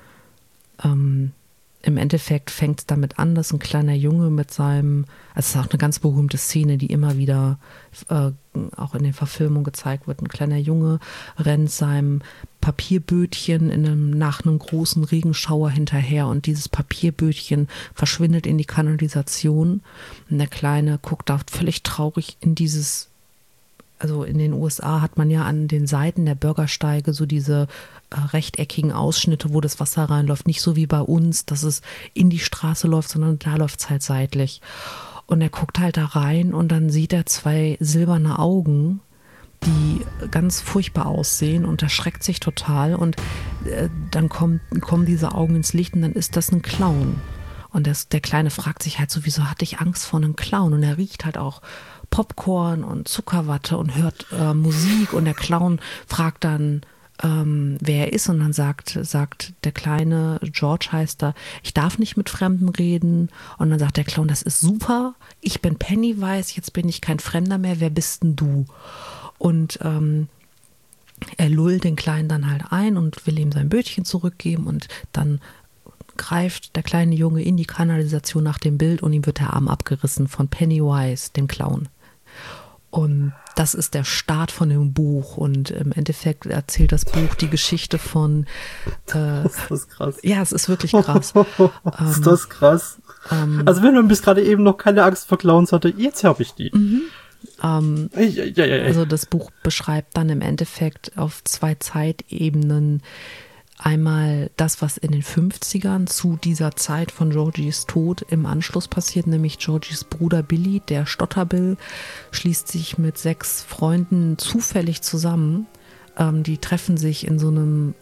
Im Endeffekt fängt es damit an, dass ein kleiner Junge mit seinem, also es ist auch eine ganz berühmte Szene, die immer wieder auch in den Verfilmungen gezeigt wird. Ein kleiner Junge rennt seinem Papierbötchen nach einem großen Regenschauer hinterher und dieses Papierbötchen verschwindet in die Kanalisation. Und der Kleine guckt da völlig traurig in dieses, also in den USA hat man ja an den Seiten der Bürgersteige so diese rechteckigen Ausschnitte, wo das Wasser reinläuft. Nicht so wie bei uns, dass es in die Straße läuft, sondern da läuft es halt seitlich. Und er guckt halt da rein und dann sieht er 2 silberne Augen, die ganz furchtbar aussehen und erschreckt sich total. Und dann kommen diese Augen ins Licht und dann ist das ein Clown. Und der Kleine fragt sich halt so, wieso hatte ich Angst vor einem Clown? Und er riecht halt auch Popcorn und Zuckerwatte und hört Musik. Und der Clown fragt dann, wer er ist, und dann sagt der Kleine, George heißt er, ich darf nicht mit Fremden reden. Und dann sagt der Clown, das ist super, ich bin Pennywise, jetzt bin ich kein Fremder mehr, wer bist denn du? Und er lullt den Kleinen dann halt ein und will ihm sein Bötchen zurückgeben, und dann greift der kleine Junge in die Kanalisation nach dem Bild und ihm wird der Arm abgerissen von Pennywise, dem Clown. Und das ist der Start von dem Buch, und im Endeffekt erzählt das Buch die Geschichte von... ist das krass. Ja, es ist wirklich krass. Ist das krass? Also wenn man bis gerade eben noch keine Angst vor Clowns hatte, jetzt habe ich die. Also das Buch beschreibt dann im Endeffekt auf 2 Zeitebenen einmal das, was in den 50ern zu dieser Zeit von Georgies Tod im Anschluss passiert, nämlich Georgies Bruder Billy, der Stotterbill, schließt sich mit 6 Freunden zufällig zusammen. Die treffen sich in so einem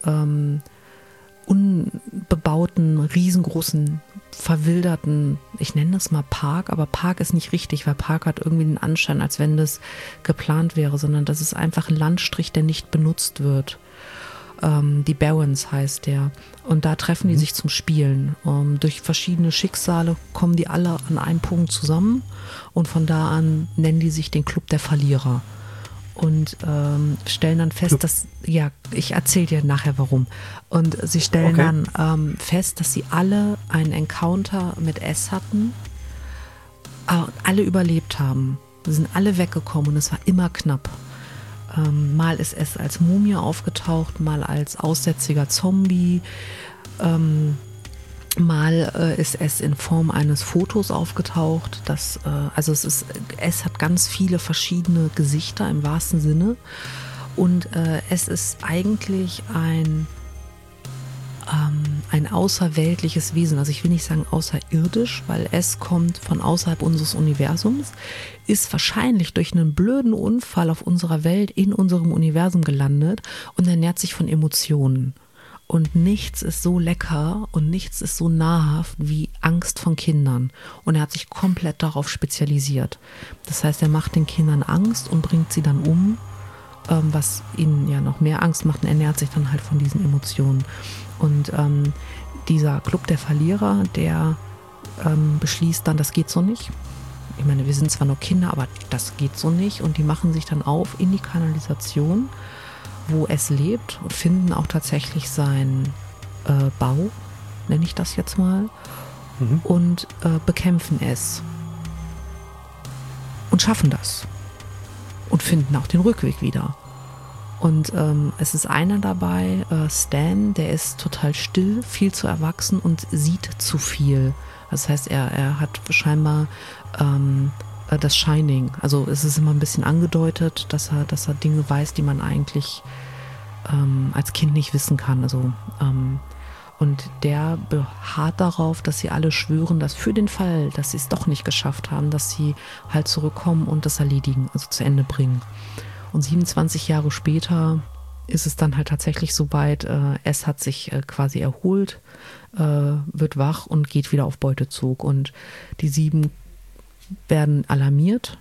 unbebauten, riesengroßen, verwilderten, ich nenne das mal Park, aber Park ist nicht richtig, weil Park hat irgendwie den Anschein, als wenn das geplant wäre, sondern das ist einfach ein Landstrich, der nicht benutzt wird. Die Barrens heißt der. Und da treffen die sich zum Spielen. Durch verschiedene Schicksale kommen die alle an einem Punkt zusammen, und von da an nennen die sich den Club der Verlierer. Und stellen dann fest, dass, ja, ich erzähle dir nachher warum. Und sie stellen dann fest, dass sie alle einen Encounter mit S hatten, alle überlebt haben. Sie sind alle weggekommen und es war immer knapp. Mal ist es als Mumie aufgetaucht, mal als aussätziger Zombie, mal ist es in Form eines Fotos aufgetaucht. Also es hat ganz viele verschiedene Gesichter im wahrsten Sinne, und es ist eigentlich ein außerweltliches Wesen. Also ich will nicht sagen außerirdisch, weil es kommt von außerhalb unseres Universums, ist wahrscheinlich durch einen blöden Unfall auf unserer Welt in unserem Universum gelandet und ernährt sich von Emotionen. Und nichts ist so lecker und nichts ist so nahrhaft wie Angst von Kindern. Und er hat sich komplett darauf spezialisiert. Das heißt, er macht den Kindern Angst und bringt sie dann um, was ihnen ja noch mehr Angst macht, und ernährt sich dann halt von diesen Emotionen. Und dieser Club der Verlierer, der beschließt dann, das geht so nicht. Ich meine, wir sind zwar nur Kinder, aber das geht so nicht. Und die machen sich dann auf in die Kanalisation, wo es lebt, und finden auch tatsächlich seinen Bau, nenne ich das jetzt mal, und bekämpfen es. Und schaffen das. Und finden auch den Rückweg wieder. Und es ist einer dabei, Stan, der ist total still, viel zu erwachsen und sieht zu viel. Das heißt, er hat scheinbar das Shining. Also es ist immer ein bisschen angedeutet, dass er Dinge weiß, die man eigentlich als Kind nicht wissen kann. Also und der beharrt darauf, dass sie alle schwören, dass für den Fall, dass sie es doch nicht geschafft haben, dass sie halt zurückkommen und das erledigen, also zu Ende bringen. Und 27 Jahre später ist es dann halt tatsächlich soweit, S hat sich quasi erholt, wird wach und geht wieder auf Beutezug. Und die 7 werden alarmiert.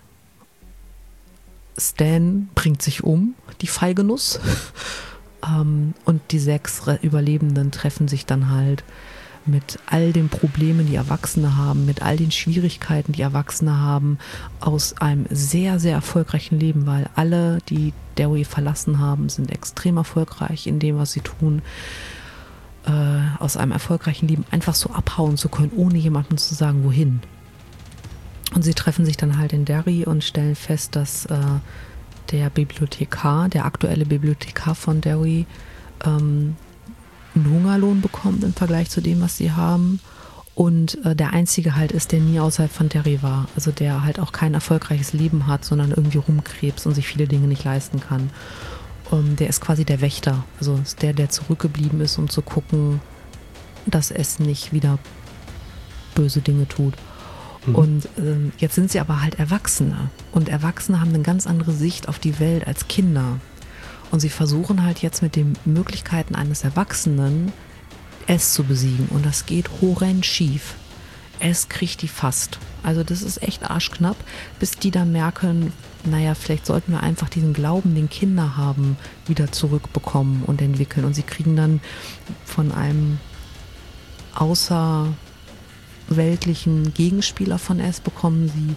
Stan bringt sich um, die Feigenuss. Und die 6 Überlebenden treffen sich dann halt mit all den Problemen, die Erwachsene haben, mit all den Schwierigkeiten, die Erwachsene haben, aus einem sehr, sehr erfolgreichen Leben, weil alle, die Derry verlassen haben, sind extrem erfolgreich in dem, was sie tun, aus einem erfolgreichen Leben einfach so abhauen zu können, ohne jemandem zu sagen, wohin. Und sie treffen sich dann halt in Derry und stellen fest, dass der Bibliothekar, der aktuelle Bibliothekar von Derry, einen Hungerlohn bekommt im Vergleich zu dem, was sie haben. Und der einzige halt ist, der nie außerhalb von Derry war. Also der halt auch kein erfolgreiches Leben hat, sondern irgendwie rumkrebst und sich viele Dinge nicht leisten kann. Der ist quasi der Wächter. Also ist der zurückgeblieben ist, um zu gucken, dass es nicht wieder böse Dinge tut. Und jetzt sind sie aber halt Erwachsene. Und Erwachsene haben eine ganz andere Sicht auf die Welt als Kinder. Und sie versuchen halt jetzt mit den Möglichkeiten eines Erwachsenen S zu besiegen. Und das geht horrend schief. S kriegt die fast. Also das ist echt arschknapp, bis die dann merken, naja, vielleicht sollten wir einfach diesen Glauben, den Kinder haben, wieder zurückbekommen und entwickeln. Und sie kriegen dann von einem außerweltlichen Gegenspieler von S, bekommen sie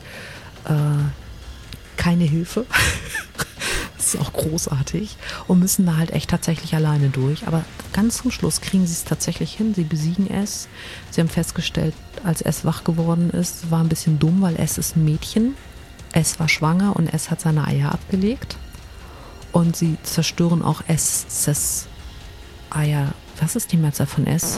keine Hilfe. Das ist auch großartig. Und müssen da halt echt tatsächlich alleine durch. Aber ganz zum Schluss kriegen sie es tatsächlich hin. Sie besiegen S. Sie haben festgestellt, als S wach geworden ist, war ein bisschen dumm, weil S ist ein Mädchen. S war schwanger und S hat seine Eier abgelegt. Und sie zerstören auch S' Eier. Was ist die Mehrzahl von S?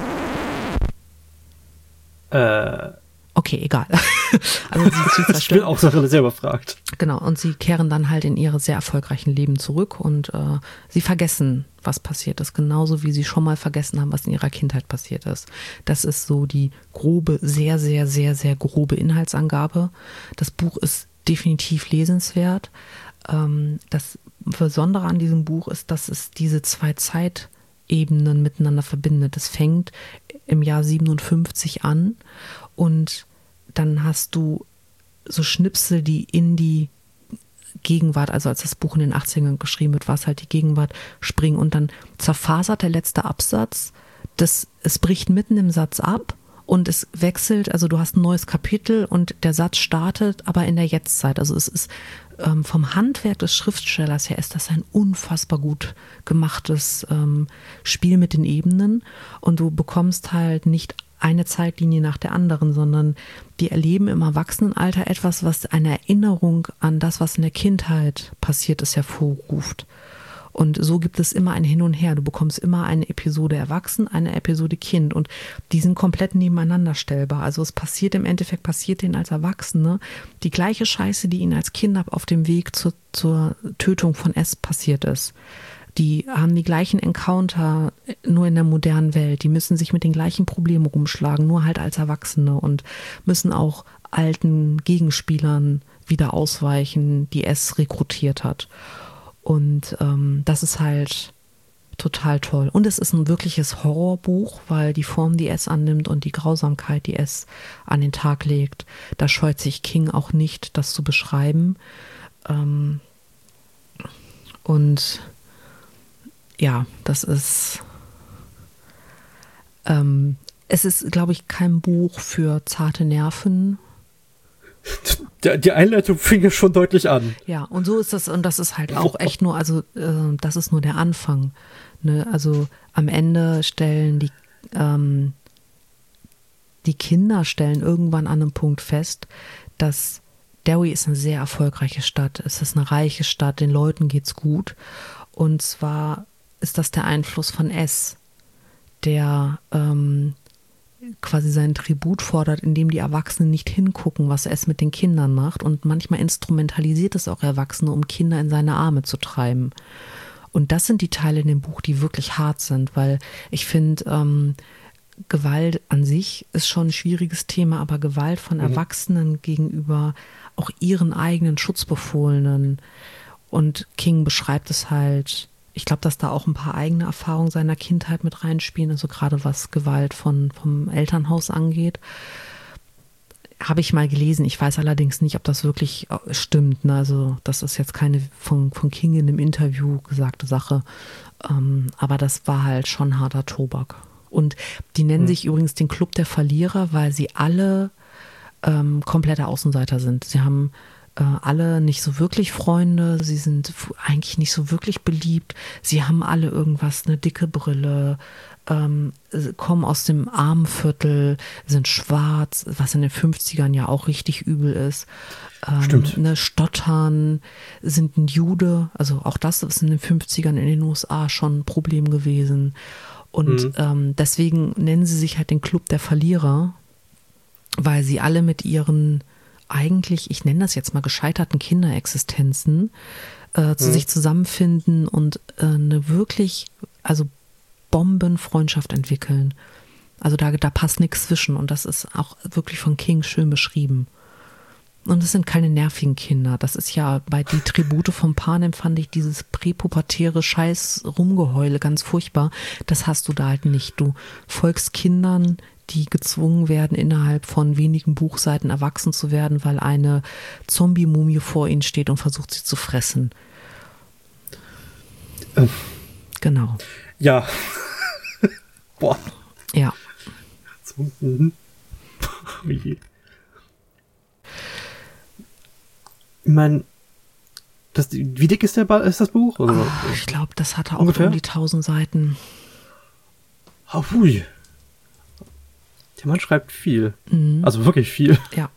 Okay, egal. Also sie zerstören. Ich bin auch sehr überfragt. Genau, und sie kehren dann halt in ihre sehr erfolgreichen Leben zurück und sie vergessen, was passiert ist. Genauso wie sie schon mal vergessen haben, was in ihrer Kindheit passiert ist. Das ist so die grobe, sehr, sehr, sehr, sehr grobe Inhaltsangabe. Das Buch ist definitiv lesenswert. Das Besondere an diesem Buch ist, dass es diese 2 Zeitebenen miteinander verbindet. Es fängt im Jahr 57 an und dann hast du so Schnipsel, die in die Gegenwart, also als das Buch in den 80ern geschrieben wird, war es halt die Gegenwart, springen und dann zerfasert der letzte Absatz, es bricht mitten im Satz ab und es wechselt, also du hast ein neues Kapitel und der Satz startet, aber in der Jetztzeit. Also es ist vom Handwerk des Schriftstellers her ist das ein unfassbar gut gemachtes Spiel mit den Ebenen und du bekommst halt nicht eine Zeitlinie nach der anderen, sondern die erleben im Erwachsenenalter etwas, was eine Erinnerung an das, was in der Kindheit passiert ist, hervorruft. Und so gibt es immer ein Hin und Her. Du bekommst immer eine Episode Erwachsen, eine Episode Kind und die sind komplett nebeneinander stellbar. Also es passiert im Endeffekt, passiert denen als Erwachsene die gleiche Scheiße, die ihnen als Kinder auf dem Weg zur Tötung von S passiert ist. Die haben die gleichen Encounter, nur in der modernen Welt. Die müssen sich mit den gleichen Problemen rumschlagen, nur halt als Erwachsene und müssen auch alten Gegenspielern wieder ausweichen, die S rekrutiert hat. Und das ist halt total toll. Und es ist ein wirkliches Horrorbuch, weil die Form, die S annimmt und die Grausamkeit, die S an den Tag legt, da scheut sich King auch nicht, das zu beschreiben. Und ja, das ist, es ist, glaube ich, kein Buch für zarte Nerven. Die Einleitung fing ja schon deutlich an. Ja, und so ist das, und das ist halt auch echt nur, also das ist nur der Anfang. Ne? Also am Ende stellen die Kinder stellen irgendwann an einem Punkt fest, dass Derry ist eine sehr erfolgreiche Stadt. Es ist eine reiche Stadt, den Leuten geht's gut. Und zwar ist das der Einfluss von S, der quasi seinen Tribut fordert, indem die Erwachsenen nicht hingucken, was S mit den Kindern macht. Und manchmal instrumentalisiert es auch Erwachsene, um Kinder in seine Arme zu treiben. Und das sind die Teile in dem Buch, die wirklich hart sind, weil ich finde, Gewalt an sich ist schon ein schwieriges Thema, aber Gewalt von Erwachsenen gegenüber auch ihren eigenen Schutzbefohlenen. Und King beschreibt es halt ich glaube, dass da auch ein paar eigene Erfahrungen seiner Kindheit mit reinspielen, also gerade was Gewalt vom Elternhaus angeht. Habe ich mal gelesen. Ich weiß allerdings nicht, ob das wirklich stimmt. Ne? Also das ist jetzt keine von King in einem Interview gesagte Sache. Aber das war halt schon harter Tobak. Und die nennen sich übrigens den Club der Verlierer, weil sie alle komplette Außenseiter sind. Sie haben alle nicht so wirklich Freunde, sie sind eigentlich nicht so wirklich beliebt, sie haben alle irgendwas, eine dicke Brille, kommen aus dem Armenviertel, sind schwarz, was in den 50ern ja auch richtig übel ist. Stimmt. Ne, stottern, sind ein Jude, also auch das ist in den 50ern in den USA schon ein Problem gewesen. Und deswegen nennen sie sich halt den Club der Verlierer, weil sie alle mit ihren eigentlich, ich nenne das jetzt mal gescheiterten Kinderexistenzen, zu sich zusammenfinden und eine wirklich, also Bombenfreundschaft entwickeln. Also da passt nichts zwischen und das ist auch wirklich von King schön beschrieben. Und es sind keine nervigen Kinder. Das ist ja bei die Tribute von Panem fand ich dieses präpubertäre Scheiß-Rumgeheule ganz furchtbar. Das hast du da halt nicht. Du folgst Kindern, die gezwungen werden, innerhalb von wenigen Buchseiten erwachsen zu werden, weil eine Zombie-Mumie vor ihnen steht und versucht, sie zu fressen. Genau. Ja. Boah. Ja. Ich meine, wie dick ist das Buch? Also, ich glaube, das hatte auch ungefähr? um die 1000 Seiten. Hui. Der Mann schreibt viel. Also wirklich viel. Ja.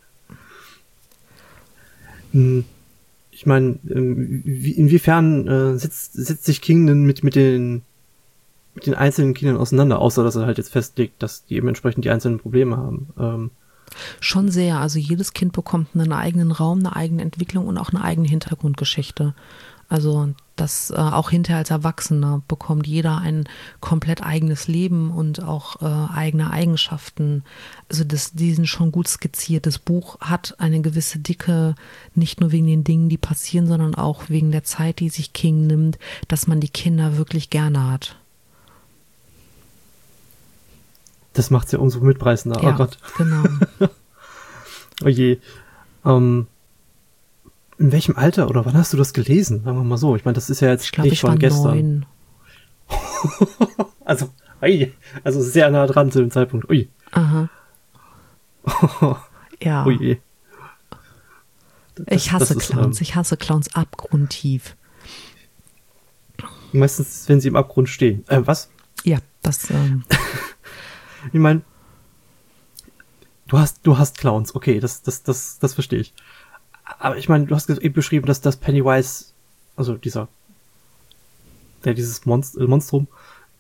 Ich meine, inwiefern setzt sich King denn mit den einzelnen Kindern auseinander, außer dass er halt jetzt festlegt, dass die eben entsprechend die einzelnen Probleme haben. Schon sehr. Also jedes Kind bekommt einen eigenen Raum, eine eigene Entwicklung und auch eine eigene Hintergrundgeschichte. Also das auch hinterher als Erwachsener bekommt jeder ein komplett eigenes Leben und auch eigene Eigenschaften. Also die sind schon gut skizziert. Das Buch hat eine gewisse Dicke, nicht nur wegen den Dingen, die passieren, sondern auch wegen der Zeit, die sich King nimmt, dass man die Kinder wirklich gerne hat. Das macht's ja umso mitreißender. Ja, oh Gott. Genau. Oh je. In welchem Alter oder wann hast du das gelesen? Sagen wir mal so. Ich meine, das ist ja jetzt Ich glaube, nicht ich war von gestern. 9. Also sehr nah dran zu dem Zeitpunkt. Ui. Aha. Ja. Oh je. Ich hasse Clowns. Ich hasse Clowns abgrundtief. Meistens, wenn sie im Abgrund stehen. Was? Ja, das. Ich meine, du hast Clowns. Okay, das verstehe ich. Aber ich meine, du hast eben beschrieben, dass das Pennywise, also dieses Monstrum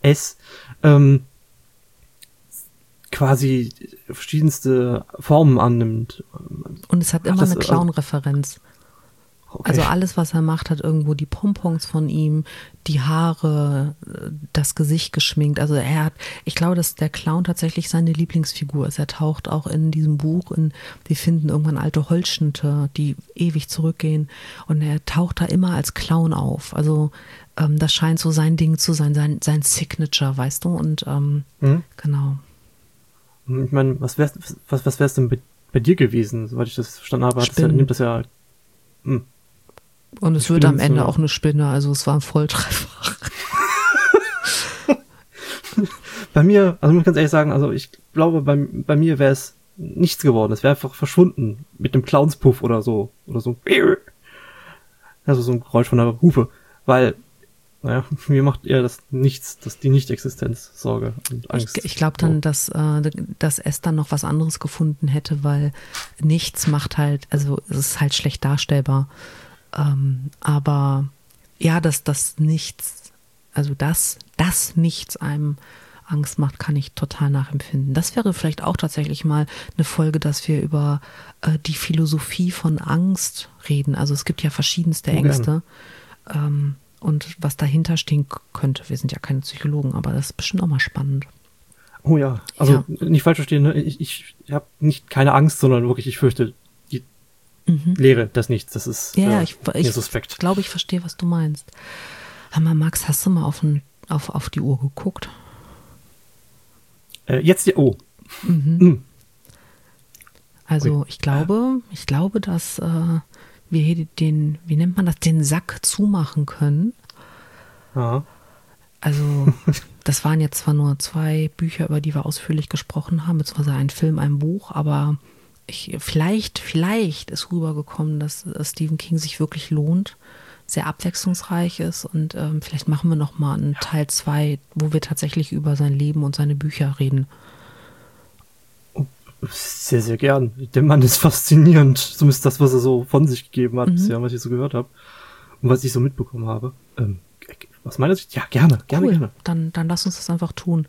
quasi verschiedenste Formen annimmt. Und es hat immer eine Clown-Referenz. Okay. Also alles, was er macht, hat irgendwo die Pompons von ihm, die Haare, das Gesicht geschminkt. Also ich glaube, dass der Clown tatsächlich seine Lieblingsfigur ist. Er taucht auch in diesem Buch, die finden irgendwann alte Holzschnitte, die ewig zurückgehen. Und er taucht da immer als Clown auf. Also das scheint so sein Ding zu sein, sein Signature, weißt du? Und genau. Ich meine, was wär's denn bei dir gewesen, soweit ich das verstanden habe? Nimmt das ja. Und es wird am Ende auch eine Spinne, also es war ein Volltreffer. Bei mir, also muss ich ganz ehrlich sagen, also ich glaube, bei mir wäre es nichts geworden. Es wäre einfach verschwunden mit einem Clownspuff oder so. Also so ein Geräusch von der Hufe. Weil, mir macht eher die Nicht-Existenz Sorge und Angst. Ich glaube dann, dass es dann noch was anderes gefunden hätte, weil nichts macht halt, also es ist halt schlecht darstellbar. Aber ja, dass das Nichts, also das Nichts einem Angst macht, kann ich total nachempfinden. Das wäre vielleicht auch tatsächlich mal eine Folge, dass wir über die Philosophie von Angst reden. Also es gibt ja verschiedenste Ängste. Und was dahinter stehen könnte. Wir sind ja keine Psychologen, aber das ist bestimmt auch mal spannend. Oh ja, also nicht falsch verstehen, ne? Ich habe keine Angst, sondern wirklich, ich fürchte die Leere des Nichts. Das ist ich mir suspekt. Ich glaube, ich verstehe, was du meinst. Hör mal, Max, hast du mal auf die Uhr geguckt? Jetzt, oh. Also ich glaube, dass wir hier wie nennt man das, den Sack zumachen können. Ja. Also das waren jetzt zwar nur 2 Bücher, über die wir ausführlich gesprochen haben, beziehungsweise ein Film, ein Buch, aber vielleicht ist rübergekommen, dass Stephen King sich wirklich lohnt, sehr abwechslungsreich ist und vielleicht machen wir nochmal einen Teil 2, wo wir tatsächlich über sein Leben und seine Bücher reden. Sehr, sehr gern. Der Mann ist faszinierend. Zumindest das, was er so von sich gegeben hat bisher, was ich so gehört habe. Und was ich so mitbekommen habe. Aus meiner Sicht, ja, gerne. Cool. Dann lass uns das einfach tun.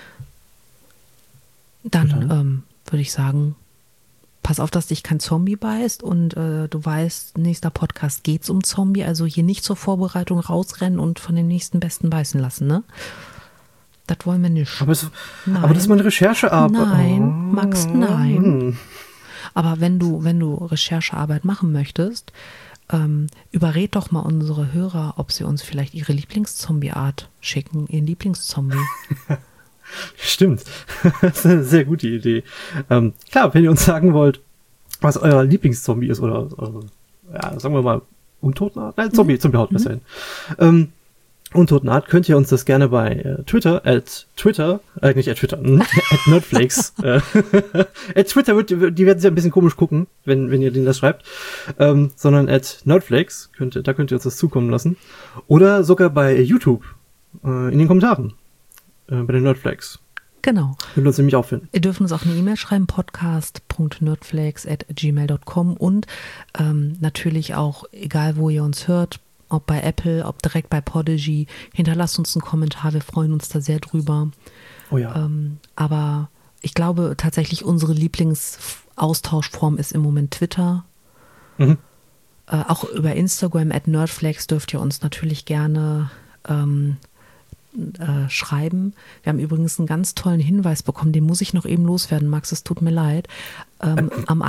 Dann würde ich sagen, pass auf, dass dich kein Zombie beißt und du weißt, nächster Podcast geht's um Zombie, also hier nicht zur Vorbereitung rausrennen und von den nächsten Besten beißen lassen, ne? Das wollen wir nicht. Aber das ist meine Recherchearbeit. Nein, Max, nein. Aber wenn du Recherchearbeit machen möchtest, überred doch mal unsere Hörer, ob sie uns vielleicht ihre Lieblingszombie-Art schicken, ihren Lieblingszombie. Stimmt. Das ist eine sehr gute Idee. Klar, wenn ihr uns sagen wollt, was euer Lieblingszombie ist oder sagen wir mal Untotenart? Nein, Zombie-Haut besser hin. Untotenart, könnt ihr uns das gerne bei Twitter, at Nerdflakes. At Twitter die werden sich ein bisschen komisch gucken, wenn ihr denen das schreibt. Sondern at Nerdflakes, da könnt ihr uns das zukommen lassen. Oder sogar bei YouTube, in den Kommentaren, bei den Nerdflakes. Genau. Könnt ihr uns nämlich auch finden. Ihr dürft uns auch eine E-Mail schreiben, podcast.nerdflakes@gmail.com und natürlich auch, egal wo ihr uns hört, ob bei Apple, ob direkt bei Podigy, hinterlasst uns einen Kommentar, wir freuen uns da sehr drüber. Oh ja. Aber ich glaube tatsächlich, unsere Lieblingsaustauschform ist im Moment Twitter. Auch über Instagram @nerdflakes dürft ihr uns natürlich gerne schreiben. Wir haben übrigens einen ganz tollen Hinweis bekommen, den muss ich noch eben loswerden, Max, es tut mir leid. Am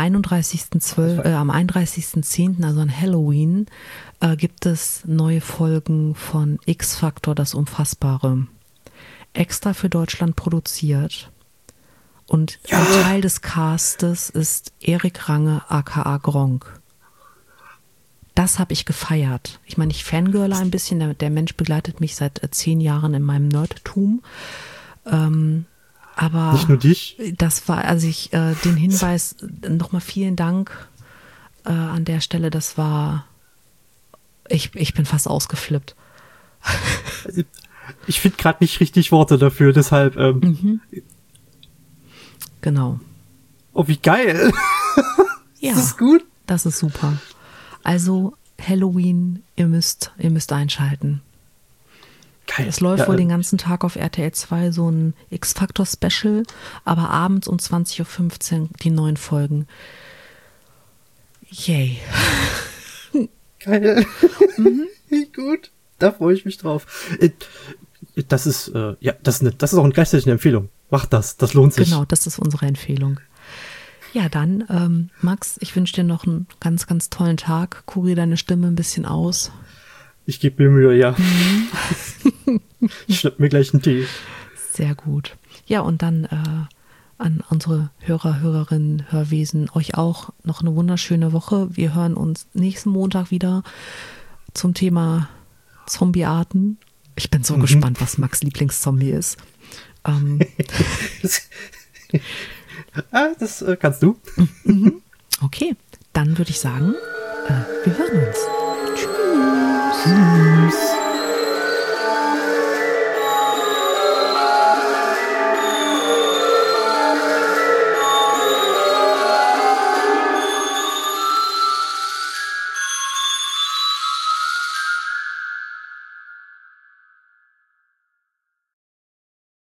31.10., also an Halloween, gibt es neue Folgen von X-Factor, das Unfassbare. Extra für Deutschland produziert. Und ein Teil des Castes ist Erik Range, aka Gronk. Das habe ich gefeiert. Ich meine, ich fangirle ein bisschen. Der Mensch begleitet mich seit 10 Jahren in meinem Nerdtum. Aber nicht nur dich. Das war, also den Hinweis, nochmal vielen Dank an der Stelle. Das war, ich bin fast ausgeflippt. Ich finde gerade nicht richtig Worte dafür, deshalb. Genau. Oh, wie geil. Ja, ist das gut? Das ist super. Also Halloween, ihr müsst einschalten. Geil. Es läuft wohl den ganzen Tag auf RTL 2 so ein X-Factor-Special, aber abends um 20.15 Uhr die neuen Folgen. Yay. Geil. Gut. Da freue ich mich drauf. Das ist das ist auch gleichzeitig eine Empfehlung. Macht das lohnt sich. Genau, das ist unsere Empfehlung. Ja, dann, Max, ich wünsche dir noch einen ganz, ganz tollen Tag. Kurier deine Stimme ein bisschen aus. Ich gebe mir Mühe, ja. Ich schnapp mir gleich einen Tee. Sehr gut. Ja, und dann an unsere Hörer, Hörerinnen, Hörwesen, euch auch noch eine wunderschöne Woche. Wir hören uns nächsten Montag wieder zum Thema Zombiearten. Ich bin so gespannt, was Max' Lieblingszombie ist. Das kannst du. Okay, dann würde ich sagen, wir hören uns. Tschüss. Tschüss.